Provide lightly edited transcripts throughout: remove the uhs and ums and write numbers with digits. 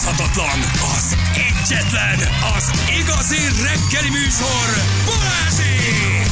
utánozhatatlan, az egyetlen, az igazi reggeli műsor, Balázsék!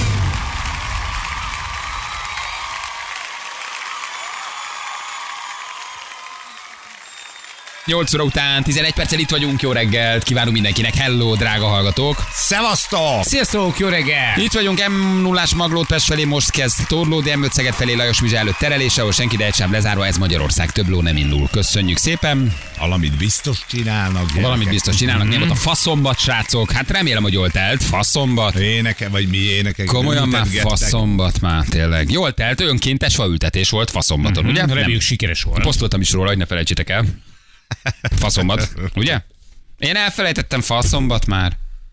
8 óra után 11 perccel itt vagyunk, jó reggelt, kívánunk mindenkinek, hello, drága hallgatók! Szevasztok! Sziasztok, jó reggel! Itt vagyunk, M0-ás Maglód Pest felé most kezd torlódni, M5 Szeged felé Lajos Vizsga előtt terelése, ahol senki, de egy sem lezárva, ez Magyarország, több ló nem indul. Köszönjük szépen! Valamit biztos csinálnak. Gyerekek. Valamit biztos csinálnak, nem ott a faszombat, srácok, hát remélem, hogy jól telt, faszombat. Éneke, vagy mi énekek. Komolyan már faszombat már, tényleg. Jól telt, önkéntes faültetés volt faszombaton, ugye? Reméljük sikeres volt. Posztoltam is róla, hogy ne felejtsétek el. Faszombat, ugye? Én elfelejtettem faszombat már.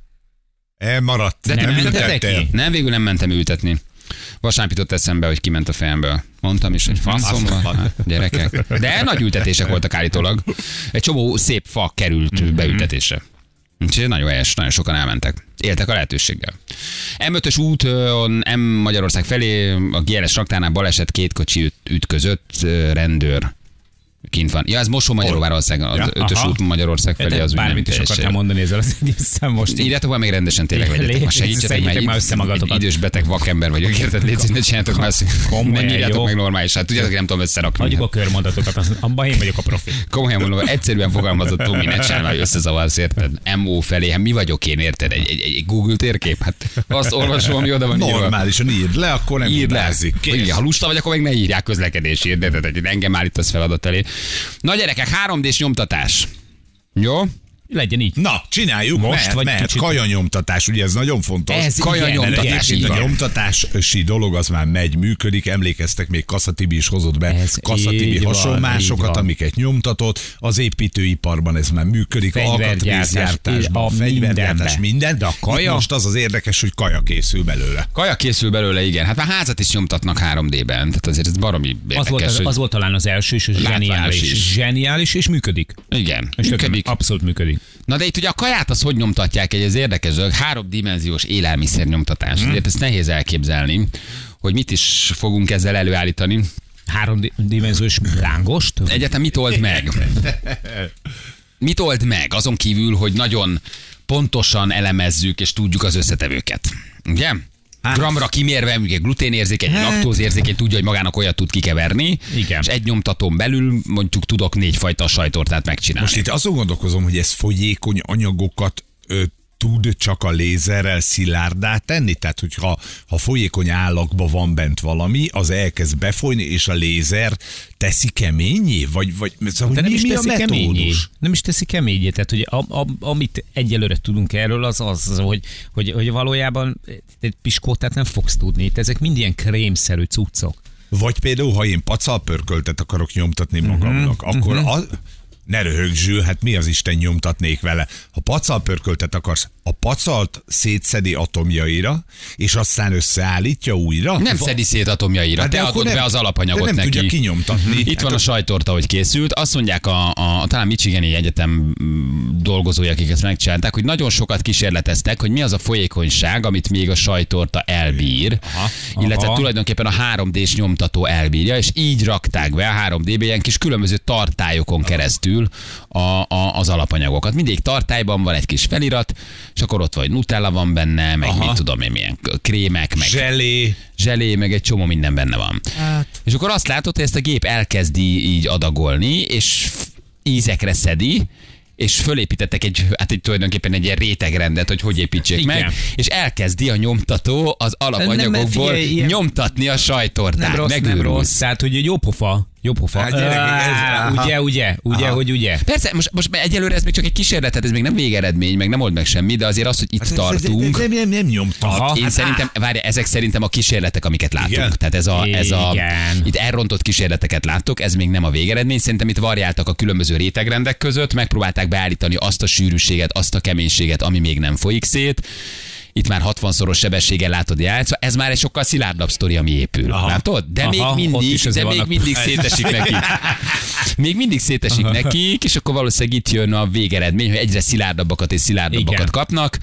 Elmaradt. De nem ültettél. ki? Nem, végül nem mentem ültetni. Vasárnap jutott eszembe, hogy kiment a fejemből. Mondtam is, hogy faszombat, hát, gyerekek. De nagy ültetések voltak állítólag. Egy csomó szép fa került beültetésre. Úgyhogy nagyon helyes, nagyon sokan elmentek. Éltek a lehetőséggel. M5-ös úton, Magyarország felé, a GLS raktárnál baleset, két kocsi ütközött, rendőr kint van. Ja, ez Mosó-Magyarország, az 5-ös út Magyarország felé az úgy nem bármit is akartál mondani ezzel az egészen most. Írjátok már még rendesen tényleg vegyetek. Ma segítsetek már össze magatokat. idős beteg vakember vagyok, érted? Légy ne csináljátok már, nem írjátok meg normálisan. Tudjátok, hogy nem tudom összerakni. Hagyjuk a körmondatokat, abban én vagyok a profi. Komolyan mondom, egyszerűen fogalmazott Tomi, ne csinálj, hogy összezavarsz, érted? MO felé, hát mi vagyok én, érted? Egy Google térkép? Hát azt olvasom, ami oda van írva. Normálisan írd le, akkor nem Írd le. hibázik. Igen, ha lusta vagy, akkor meg ne írják közlekedésért, de engem állítasz feladat elé. Na gyerekek, 3D-s nyomtatás. Jó? Legyen így. Na, csináljuk, Most vagy mert kicsit- kajanyomtatás, ugye ez nagyon fontos. Ez kajanyomtatás, Mert egyébként így a van. nyomtatási dolog az már megy, működik, emlékeztek, még Kassa Tibi is hozott be Ez Kassa így Tibi van, hasonmásokat, így van. amiket nyomtatott, az építőiparban ez már működik, Fegyvergyártás, alkatrészgyártásban, a fegyvergyártás, mindenben. minden. De a kaja? Itt most az érdekes, hogy kaja készül belőle. Kaja készül belőle, igen. Hát már házat is nyomtatnak 3D-ben, tehát azért ez baromi érdekes. Az volt talán az első, és Látványos zseniális. is. Zseniális, és működik. Igen, És működik. abszolút működik. Na de itt ugye a kaját az hogy nyomtatják, ez érdekes dolog, 3D-s élelmiszer nyomtatás. Ezért ezt nehéz elképzelni, hogy mit is fogunk ezzel előállítani. 3D-s lángost? Egyetem mit old meg? Mit old meg? Azon kívül, hogy nagyon pontosan elemezzük és tudjuk az összetevőket. Ugye? Gramra kimérve, ugye gluténérzékeny, laktózérzékeny, tudja, hogy magának olyat tud kikeverni, Igen. és egy nyomtatón belül mondjuk tudok 4 fajta sajtortát megcsinálni. Most itt azon gondolkozom, hogy ez folyékony anyagokat tud csak a lézerrel szilárdá tenni? Tehát, hogyha folyékony állagban van bent valami, az elkezd befolyni, és a lézer teszi keményé? Vagy szóval, De nem is mi a teszi keményé. metódus? Nem is teszi keményé. Tehát, hogy amit egyelőre tudunk erről, az hogy valójában egy piskótát nem fogsz tudni. Itt ezek mind ilyen krémszerű cuccok. Vagy például, ha én pacalpörköltet akarok nyomtatni magamnak, akkor ne röhög, Zsül, hát mi az Isten nyomtatnék vele? Ha pacalpörköltet akarsz, a pacalt szétszedi atomjaira, és aztán összeállítja újra? Nem szedi szét atomjaira, Hát de te akkor adod nem- be az alapanyagot de nem neki. tudja kinyomtatni. Itt van a sajtorta, hogy készült. Azt mondják talán Michigani Egyetem dolgozói, akik ezt megcsinálták, hogy nagyon sokat kísérleteztek, hogy mi az a folyékonyság, amit még a sajtorta elbír, illetve tulajdonképpen a 3D-s nyomtató elbírja, és így rakták be a 3D-be ilyen kis különböző tartályokon keresztül az alapanyagokat. Mindig tartályban van egy kis felirat, és akkor ott vagy Nutella van benne, meg mit tudom én, milyen krémek, meg zselé, meg egy csomó minden benne van. És akkor azt látod, hogy ezt a gép elkezdi így adagolni, és ízekre szedi, és fölépítettek tulajdonképpen egy ilyen rétegrendet, hogy építsék Igen. meg, és elkezdi a nyomtató az alapanyagokból figyelj, ilyen- nyomtatni a sajtortát. Nem rossz, nem Megőrülsz. rossz. Tehát, hogy jó pofa. Jó pofa. Hát gyerekek, Ugye. Persze, most egyelőre ez még csak egy kísérlet, tehát ez még nem végeredmény, meg nem old meg semmi, de azért az, hogy itt tartunk. Nem nyomtat. Én szerintem, várj, ezek szerintem a kísérletek, amiket látunk. Igen? Tehát Igen. itt elrontott kísérleteket láttok, ez még nem a végeredmény. Szerintem itt variáltak a különböző rétegrendek között, megpróbálták beállítani azt a sűrűséget, azt a keménységet, ami még nem folyik szét. Itt már 60-szoros sebességgel látod játszva, ez már egy sokkal szilárdabb sztori, ami épül. Látod? De még mindig szétesik nekik. Még mindig szétesik nekik, és akkor valószínűleg itt jön a végeredmény, hogy egyre szilárdabbakat és szilárdabbakat Igen. kapnak,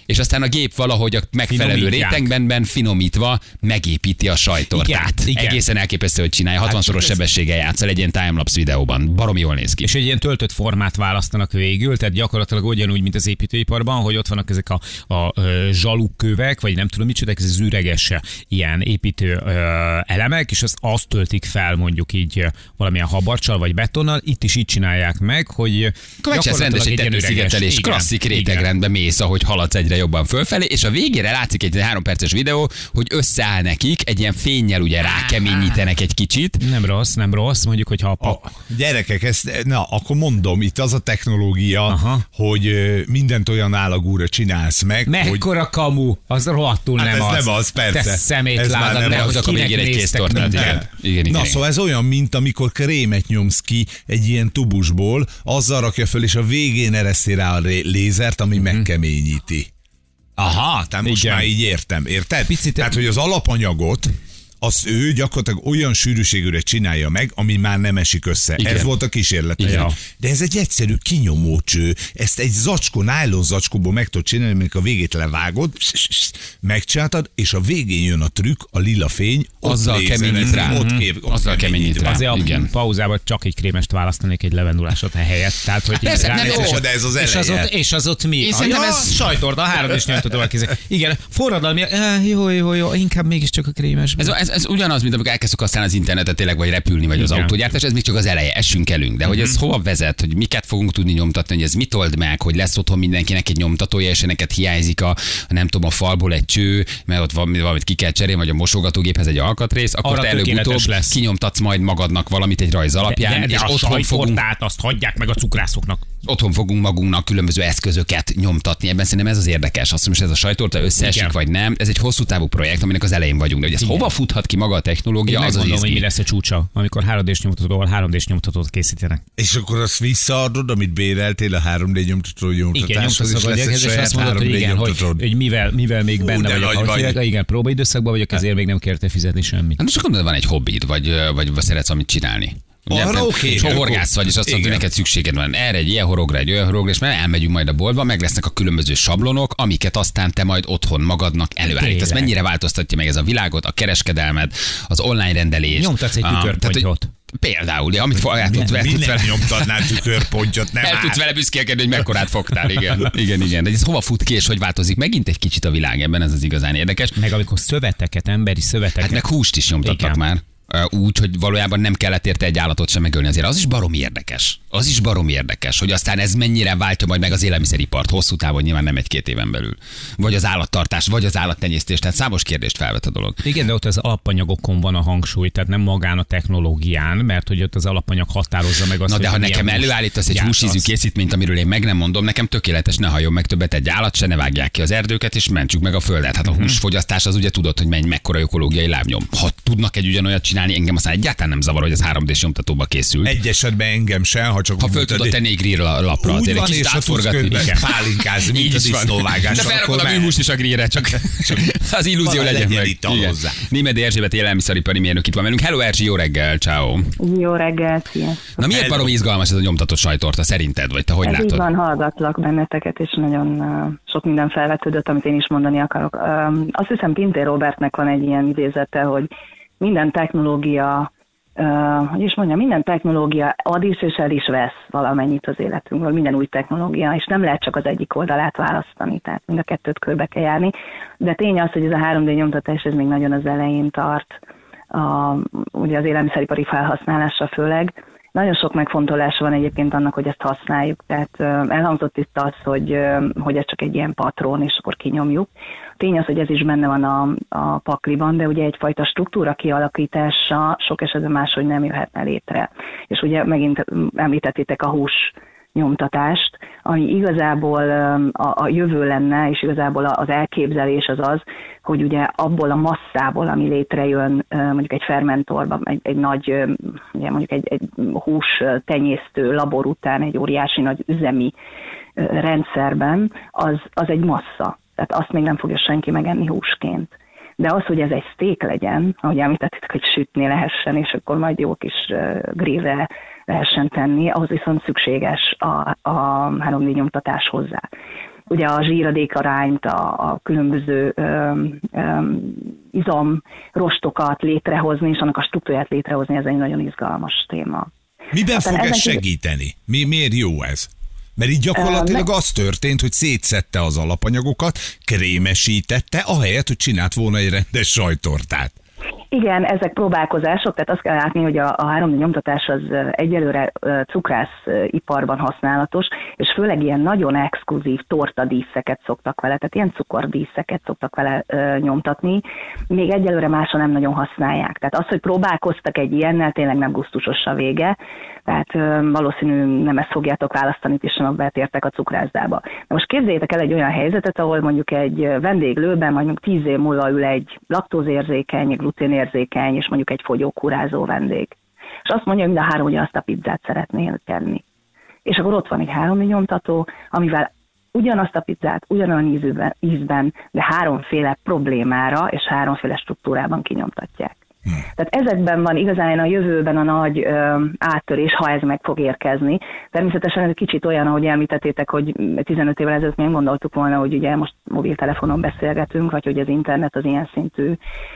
és aztán a gép valahogy a megfelelő Finomítják. rétegben finomítva megépíti a sajtortát. Igen. Egészen elképesztő, hogy csinálja. 60-szoros sebességgel játszol egy ilyen timelapse videóban. Baromi jól néz ki. És egy ilyen töltött formát választanak végül, tehát gyakorlatilag ugyanúgy, mint az építőiparban, hogy ott vannak ezek a zsalúkkövek, vagy nem tudom micsoda, ez az üreges ilyen építő elemek, és azt töltik fel mondjuk így valamilyen habarcsal vagy betonnal. Itt is így csinálják meg, hogy Kovács rendes egy tetőszigetelés, klasszik rétegrendben mész, ahogy haladsz egyre jobban fölfelé, és a végére látszik egy 3 perces videó, hogy összeáll nekik, egy ilyen fénnyel ugye rákeményítenek egy kicsit. Nem rossz, mondjuk, hogyha Gyerekek, akkor mondom, itt az a technológia, hogy mindent olyan állagúra csinálsz meg, mekkora kamu, az rohadtul Hát nem ez az. nem az, persze. Te Ez már szemétláda, nem ne az. Akkor végére egy kész tortát. Igen. Na, szóval ez olyan, mint amikor krémet nyomsz ki egy ilyen tubusból, azzal rakja föl, és a végén ereszti rá a lézert, ami megkeményíti. Aha, tehát most Igen. már így értem, érted? Picit- Tehát, hogy az alapanyagot, az ő gyakorlatilag olyan sűrűségűre csinálja meg, ami már nem esik össze. Igen. Ez volt a kísérlet. Igen. De ez egy egyszerű kinyomócső. Ezt egy zacskó, nájlon zacskóból meg tudod csinálni, amikor a végét levágod, megcsináltad, és a végén jön a trükk, a lila fény, ott Azzal lézerezik, keményít rá. ott Azzal keményít rá. Azért a Igen. pauzában csak egy krémest választanék egy levendulásot helyett. Tehát, hogy Persze, nem Jó, jó. de ez az és eleje. és az ott mi? Én szerintem ez- sajtorda, 3D-s nyomtatóval készül. Igen, forradalmi. Jó, inkább mégiscsak a krémes. Ez ugyanaz, mint amikor elkezdtük használni az internetet tényleg, vagy repülni, vagy az Igen. autógyártás, ez még csak az eleje, essünk elünk. De hogy ez hova vezet, hogy miket fogunk tudni nyomtatni, hogy ez mit old meg, hogy lesz otthon mindenkinek egy nyomtatója, és neked hiányzik nem tudom, a falból egy cső, mert ott valamit ki kell cserélni, vagy a mosogatógéphez egy alkatrész, akkor Arra te tökéletes előbb-utóbb lesz. kinyomtatsz majd magadnak valamit egy rajz alapján, de és a sajtortát azt hagyják meg a cukrászoknak. otthon fogunk magunknak különböző eszközöket nyomtatni. Ebben szerintem ez az érdekes. Azt mondom, hogy ez a sajtorta összeesik, Igen. vagy nem. Ez egy hosszú távú projekt, aminek az elején vagyunk. De hogy ez Igen. hova futhat ki maga a technológia, Én az az megmondom, hogy mi izgi. lesz a csúcsa, amikor 3D-s nyomtatóval 3D-s nyomtatót készítenek. És akkor azt visszaadod, amit béreltél a 3D nyomtató Igen, nyomtatáshoz, és lesz egy és saját azt mondod, hogy 3D igen, nyomtatód. hogy mivel még Hú, benne de vagyok. nagy ahogy vagy. hívják, igen, próbaidőszakban vagyok, ezért még nem kérte fizetni semmit. Hát most akkor van egy hobbid, vagy szeretsz amit csinálni. Arra oké, És akkor- horgász vagy, és azt mondod, hogy igen. neked szükséged van erre egy ilyen horogra, egy olyan horogra, és már elmegyünk majd a boltba, meg lesznek a különböző sablonok, amiket aztán te majd otthon magadnak előállítasz. Tényleg. Mennyire változtatja meg ez a világot, a kereskedelmet, az online rendelést. Nyomtatsz egy Tehát, hogy tükörpontyot. például, ugye, amit el tudsz Minek vele. nyomtatnál tükörpontyot, nem El tudsz áll. vele büszkélkedni, hogy mekkorát fogtál, igen. De ez hova fut ki, és hogy változik megint egy kicsit a világ ebben, ez az igazán érdekes. Meg amikor szöveteket, emberi szöveteket. Hát meg húst is nyomtattak Igen. már. Úgy, hogy valójában nem kellett érte egy állatot sem megölni azért. Az is baromi érdekes. Az is baromi érdekes, hogy aztán ez mennyire váltja majd meg az élelmiszeripart hosszú távon, nyilván nem 1-2 éven belül. Vagy az állattartás, vagy az állattenyésztés, tehát számos kérdést felvet a dolog. Igen, de ott az alapanyagokon van a hangsúly, tehát nem magán a technológián, mert hogy ott az alapanyag határozza meg azt, Na de ha hogy nekem milyen húst előállítasz egy gyártasz. húsízű készítményt, amiről én meg nem mondom, nekem tökéletes, ne halljon meg többet egy állat, se ne vágják ki az erdőket, és mentsük meg a földet. Hát a húsfogyasztás az ugye tudod, hogy mekkora ökológiai lábnyom. Ha tudnak egy ugyanolyat csinálni, engem aztán egyáltalán nem zavar, hogy az 3D-s nyomtatóba készül. Egy esetben engem sem, ha csak Ha úgy föl mutatod, tudod tenni egy grill lapra, úgy azért egy van, kicsit és ha tudsz átforgatni. közben pálinkázni, mint Így a is van. disznóvágás. De felrakod a műhúst is a grillre, csak az illúzió Van, legyen legyen meg. ital Igen. hozzá. Németh Erzsébet élelmiszeripari mérnök itt van velünk. Hello Erzsi, jó reggel, ciao. Jó reggel, sziasztok! Na miért baromi izgalmas ez a nyomtatott sajtorta szerinted, vagy te hogy Ez így látod? van, hallgatlak benneteket, és nagyon sok minden felvetődött, amit én is mondani akarok. Azt hiszem, Pintér Robertnek van egy ilyen idézete, hogy minden technológia, minden technológia ad is és el is vesz valamennyit az életünkből, minden új technológia, és nem lehet csak az egyik oldalát választani, tehát mind a kettőt körbe kell járni. De tény az, hogy ez a 3D nyomtatás, ez még nagyon az elején tart, ugye az élelmiszeripari felhasználásra főleg. Nagyon sok megfontolása van egyébként annak, hogy ezt használjuk. Tehát elhangzott itt az, hogy ez csak egy ilyen patron, és akkor kinyomjuk. Tény az, hogy ez is benne van a pakliban, de ugye egyfajta struktúra kialakítása sok esetben máshogy nem jöhetne létre. És ugye megint említettétek a hús nyomtatást, ami igazából a jövő lenne, és igazából az elképzelés az, hogy ugye abból a masszából, ami létrejön mondjuk egy fermentorban, egy nagy, ugye mondjuk egy hús tenyésztő labor után, egy óriási nagy üzemi rendszerben, az egy massza. Tehát azt még nem fogja senki megenni húsként. De az, hogy ez egy steak legyen, ahogy említettétek, hogy sütni lehessen, és akkor majd jó kis grillre lehessen tenni, ahhoz viszont szükséges a 3D nyomtatás hozzá. ugye a zsíradékarányt, a különböző izomrostokat létrehozni, és annak a struktúrát létrehozni, ez egy nagyon izgalmas téma. Miben fog ez segíteni? Miért jó ez? Mert így gyakorlatilag az történt, hogy szétszedte az alapanyagokat, krémesítette, ahelyett, hogy csinált volna egy rendes sajttortát. Igen, ezek próbálkozások, tehát azt kell látni, hogy a 3D nyomtatás az egyelőre cukrásziparban használatos, és főleg ilyen nagyon exkluzív tortadíszeket szoktak vele, tehát ilyen cukordíszeket szoktak vele nyomtatni, még egyelőre máshol nem nagyon használják. Tehát az, hogy próbálkoztak egy ilyennel, tényleg nem gusztusos a vége, tehát valószínű nem ezt fogjátok választani, és sem betértek a cukrászdába. Na most képzeljétek el egy olyan helyzetet, ahol mondjuk egy vendéglőben mondjuk 10 év múlva ül egy laktózérzékeny, gluténérzékeny, és mondjuk egy fogyókúrázó vendég. És azt mondja, hogy mind a három ugyanazt a pizzát szeretnél tenni. És akkor ott van egy 3D nyomtató, amivel ugyanazt a pizzát, ugyanolyan ízben, de háromféle problémára és háromféle struktúrában kinyomtatják. Tehát ezekben van igazán a jövőben a nagy áttörés, ha ez meg fog érkezni. Természetesen ez kicsit olyan, ahogy említettétek, hogy 15 évvel ezelőtt még gondoltuk volna, hogy ugye most mobiltelefonon beszélgetünk, vagy hogy az internet az ilyen szintű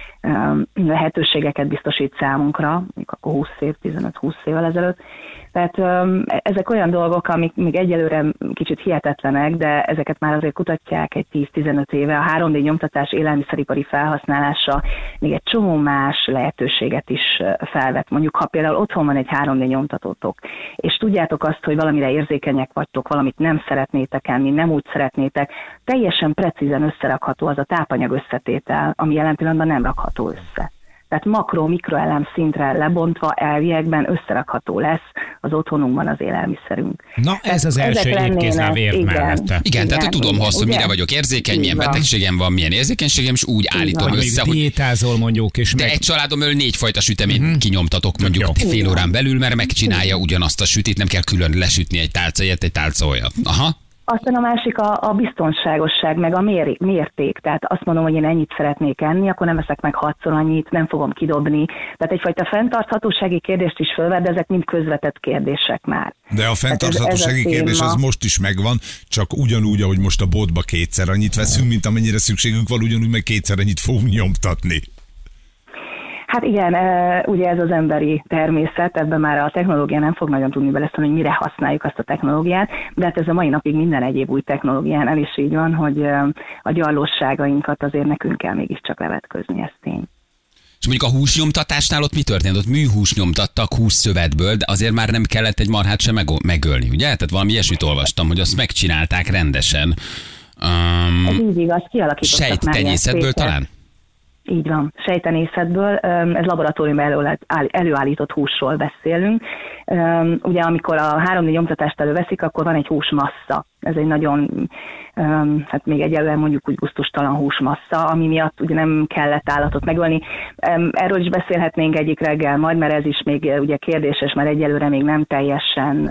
lehetőségeket biztosít számunkra, mondjuk akkor 20 év, 15-20 évvel ezelőtt. Tehát ezek olyan dolgok, amik még egyelőre kicsit hihetetlenek, de ezeket már azért kutatják egy 10-15 éve. A 3D nyomtatás élelmiszeripari felhasználása még egy csomó más lehetőséget is felvet. Mondjuk, ha például otthon van egy 3D nyomtatótok, és tudjátok azt, hogy valamire érzékenyek vagytok, valamit nem szeretnétek enni, nem úgy szeretnétek, teljesen precízen összerakható az a tápanyag összetétel, ami jelen pillanatban nem rakható össze. Tehát makro-mikroelem szintre lebontva elviekben összerakható lesz az otthonunkban az élelmiszerünk. Na ez az első étkézláb ért mellette. Igen, tehát tudom, hogy mire vagyok érzékeny, milyen betegségem van, milyen érzékenységem, és úgy állítom össze, hogy diétázol mondjuk, és de egy családom 4 fajta süteményt kinyomtatok mondjuk fél órán belül, mert megcsinálja ugyanazt a sütit, nem kell külön lesütni egy tálca ilyet, egy tálca olyat. Aha. Aztán a másik a biztonságosság, meg a mérték. Tehát azt mondom, hogy én ennyit szeretnék enni, akkor nem eszek meg 6-szor annyit, nem fogom kidobni. Tehát egyfajta fenntarthatósági kérdést is fölvet, de ezek mind közvetett kérdések már. De a fenntarthatósági kérdés az most is megvan, csak ugyanúgy, ahogy most a boltba 2-szer annyit veszünk, mint amennyire szükségünk van, ugyanúgy meg 2-szer annyit fogunk nyomtatni. Hát igen, ugye ez az emberi természet, ebben már a technológia nem fog nagyon tudni beleszólni, hogy mire használjuk azt a technológiát, de hát ez a mai napig minden egyéb új technológiánál is így van, hogy a gyarlósságainkat azért nekünk kell mégiscsak levetközni, ez tény. És mondjuk a húsnyomtatásnál ott mi történt? Ott műhús nyomtattak hússzövetből, de azért már nem kellett egy marhát sem megölni, ugye? Tehát valami ilyesmit olvastam, hogy azt megcsinálták rendesen. Ez így igaz, kialakítottak sejttenyészetből talán? Így van, sejtenészetből, ez laboratóriumban előállított húsról beszélünk. Ugye amikor a 3D nyomtatást előveszik, akkor van egy húsmassza. Ez egy nagyon, hát még egyelőre mondjuk úgy gusztustalan húsmassza, ami miatt ugye nem kellett állatot megölni. Erről is beszélhetnénk egyik reggel majd, mert ez is még ugye kérdéses, mert egyelőre még nem teljesen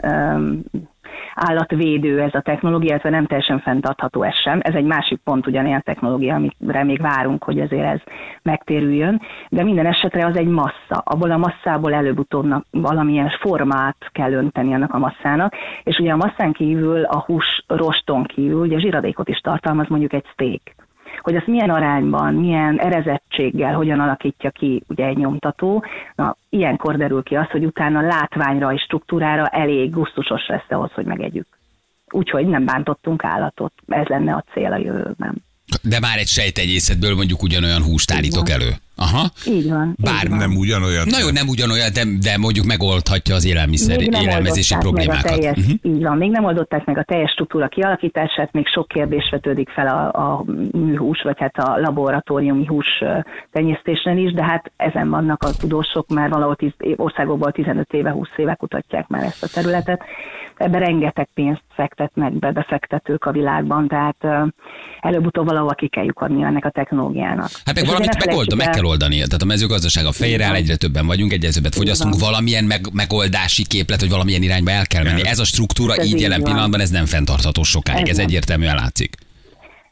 állatvédő ez a technológia, illetve nem teljesen fenntartható ez sem. Ez egy másik pont ugyanilyen technológia, amire még várunk, hogy ezért ez megtérüljön. De minden esetre az egy massza. Abból a masszából előbb-utóbb valamilyen formát kell önteni annak a masszának, és ugye a masszán kívül, a hús roston kívül, ugye zsíradékot is tartalmaz mondjuk egy steak. Hogy azt milyen arányban, milyen erezettséggel, hogyan alakítja ki ugye egy nyomtató. Na, ilyenkor derül ki az, hogy utána látványra és struktúrára elég gusztusos lesz ahhoz, hogy megegyük. Úgyhogy nem bántottunk állatot. Ez lenne a cél a jövőben. De már egy sejtegyészetből mondjuk ugyanolyan húst állítok elő. Aha. Így van. Bár így van. Nem ugyanolyan. Na jó, nem ugyanolyan, de mondjuk megoldhatja az élelmezési problémákat. Így van, még nem oldották meg a teljes struktúra kialakítását, még sok kérdés vetődik fel a műhús, vagy hát a laboratóriumi hús tenyésztésnél is, de hát ezen vannak a tudósok, már valahol országokból 15 éve, 20 éve kutatják már ezt a területet. Ebben rengeteg pénzt fektetnek be befektetők a világban, tehát előbb-utóbb valahol ki kell lyukadni ennek a technológiának. Hát meg valamit meg kell oldani. Tehát a mezőgazdaság a fejére áll, egyre többen vagyunk, egyre többet fogyasztunk, valamilyen megoldási képlet, vagy valamilyen irányba el kell menni. Ez a struktúra így jelen pillanatban ez nem fenntartható sokáig, ez egyértelműen látszik.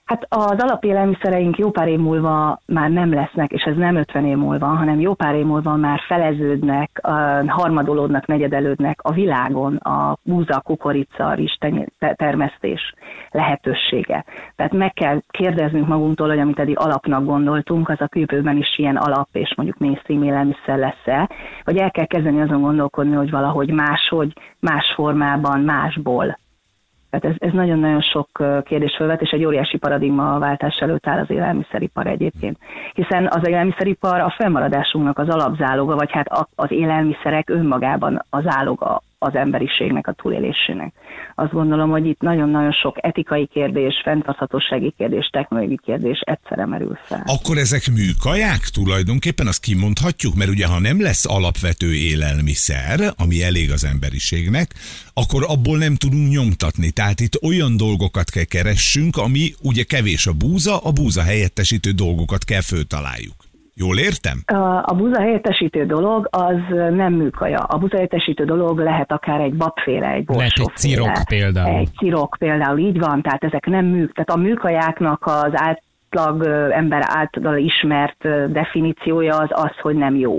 Hát az alapélelmiszereink jó pár év múlva már nem lesznek, és ez nem 50 év múlva, hanem jó pár év múlva már feleződnek, harmadolódnak, negyedelődnek a világon a búza, kukorica, rizs termesztés lehetősége. Tehát meg kell kérdeznünk magunktól, hogy amit eddig alapnak gondoltunk, az a jövőben is ilyen alap és mondjuk mainstream élelmiszer lesz-e, vagy el kell kezdeni azon gondolkodni, hogy valahogy máshogy, más formában, másból. Tehát ez nagyon-nagyon sok kérdés felvet, és egy óriási paradigmaváltás előtt áll az élelmiszeripar egyébként. Hiszen az élelmiszeripar a fennmaradásunknak az alapzáloga, vagy hát az élelmiszerek önmagában az záloga az emberiségnek, a túlélésének. Azt gondolom, hogy itt nagyon-nagyon sok etikai kérdés, fenntarthatósági kérdés, technológiai kérdés egyszerre merül fel. Akkor ezek műkaják tulajdonképpen, azt kimondhatjuk, mert ugye ha nem lesz alapvető élelmiszer, ami elég az emberiségnek, akkor abból nem tudunk nyomtatni. Tehát itt olyan dolgokat kell keressünk, ami ugye kevés a búza helyettesítő dolgokat kell föltaláljuk. Jól értem? A búza helyettesítő dolog az nem műkaja. A búza helyettesítő dolog lehet akár egy babféle, egy borsóféle. Lehet egy cirok például. Egy cirok például, így van, tehát ezek nem műk. Tehát a műkajáknak az átlag ember által ismert definíciója az, hogy nem jó.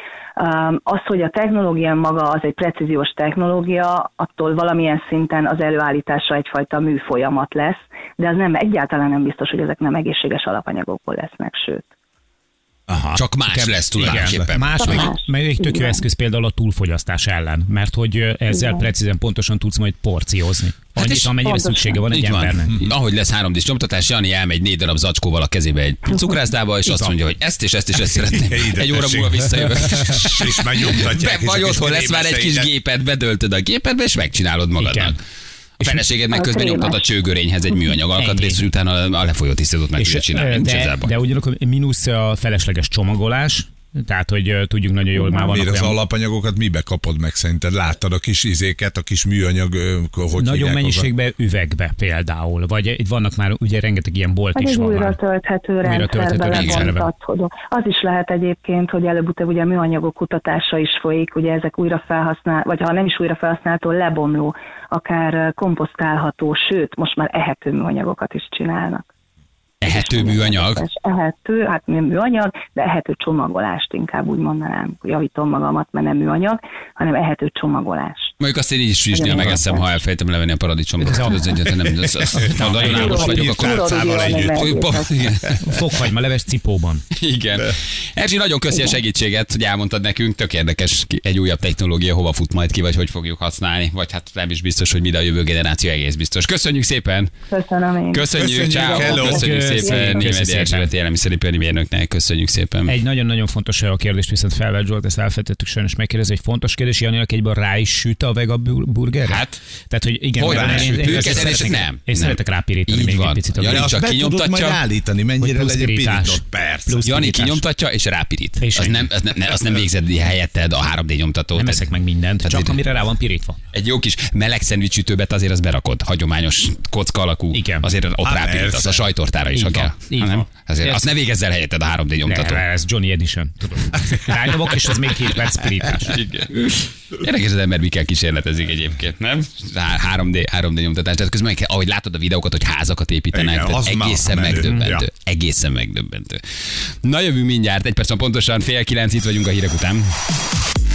Az, hogy a technológia maga az egy precíziós technológia, attól valamilyen szinten az előállítása egyfajta műfolyamat lesz, de az nem, egyáltalán nem biztos, hogy ezek nem egészséges alapanyagokból lesznek, sőt. Aha, csak más lesz tulajdonképpen. Más, meg egy tök jó eszköz például a túlfogyasztás ellen, mert hogy ezzel precízen pontosan tudsz majd porciózni. Annyit, amennyire szüksége van egy embernek. Ahogy lesz 3D-s nyomtatás, Jani elmegy 4 darab zacskóval a kezébe egy cukrászdába, és azt mondja, hogy ezt és ezt és ezt szeretném. Egy óra múlva visszajövök. És már nyomtatják. Vagy otthon lesz már egy kis géped, bedöltöd a gépedbe, és megcsinálod magadnak. A feleséged meg közben nyomtat a csőgörényhez egy műanyag alkatrészt, és utána a lefolyó tisztítőt meg tudja csinálni. De ugyanakkor mínusz a felesleges csomagolás, tehát, hogy tudjuk nagyon jól már vannak. Miért az alapanyagokat mibe kapod meg szerinted? Láttad a kis izéket, a kis műanyag, hogy nagyon mennyiségbe, üvegbe például, vagy vannak már ugye rengeteg ilyen bolt is van. Újra tölthető rendszerbe lebontatható. Az is lehet egyébként, hogy előbb-utóbb ugye a műanyagok kutatása is folyik, ugye ezek újra felhasznál, vagy ha nem is újra felhasználható, lebomló, akár komposztálható, sőt, most már ehető műanyagokat is csinálnak. Ehető műanyag? Ehető, hát nem műanyag, de ehető csomagolást inkább úgy mondanám. Javítom magamat, mert nem műanyag, hanem ehető csomagolás. Mondjuk azt én is frissnél megeszem, ha elfejtem levenni a paradicsomot. Az egyetlen nem. Nagyon álmos vagyok, akkor fokhagyma leves cipóban. Igen. Erzsi, nagyon köszi a segítséget, hogy elmondtad nekünk. Tök érdekes, egy újabb technológia hova fut majd ki, vagy hogy fogjuk használni. Vagy hát nem is biztos, hogy mi a jövő generáció egész biztos. Köszönjük szépen! Köszönöm én. Köszönjük, ciao. Köszönjük szépen Németh Erzsébet élelmiszeripari mérnöknek. Köszönjük szépen. Egy nagyon-nagyon fontos a kérdést viszont felvett Zsolt, ezt elfelejtettük sajnos megkérdezni, egy fontos kérdés, Janinak egyben rá is süt a vega burger? Hát, tehát, hogy igen, én szeretek rápirítani még egy picit. Jani csak kinyomtatja. Majd állítani, mennyire legyen pirított. Persze. Jani kinyomtatja és rápirít. Azt nem végzed helyetted a 3D nyomtatót. Nem eszek meg mindent, csak amire rá van pirítva. Egy jó kis meleg szendvicsütőbet azért az berakod, hagyományos kocka alakú. Igen. Azért ott rápirítasz a sajtortára is, ha kell. Azért azt ne végezz el helyetted a 3D nyomtató. Ez Johnny Edition. Rányomok, és az még 2 perc pirítás. Érdekes az ember, mikkel kísérletezik egyébként, nem? 3D nyomtatás. Tehát közben, ahogy látod a videókat, hogy házakat építenek, egészen megdöbbentő. Ja. Egészen megdöbbentő. Na, jövünk mindjárt, 1 perc pontosan, 8:30 itt vagyunk a hírek után.